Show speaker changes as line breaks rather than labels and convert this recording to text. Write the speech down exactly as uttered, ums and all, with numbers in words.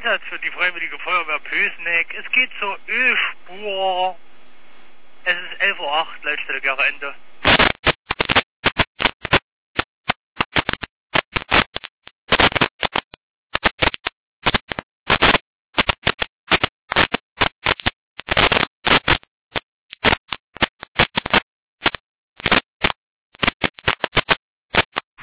Einsatz für die Freiwillige Feuerwehr Pösneck. Es geht zur Ölspur. Es ist elf Uhr acht, Leitstelle Gera Ende.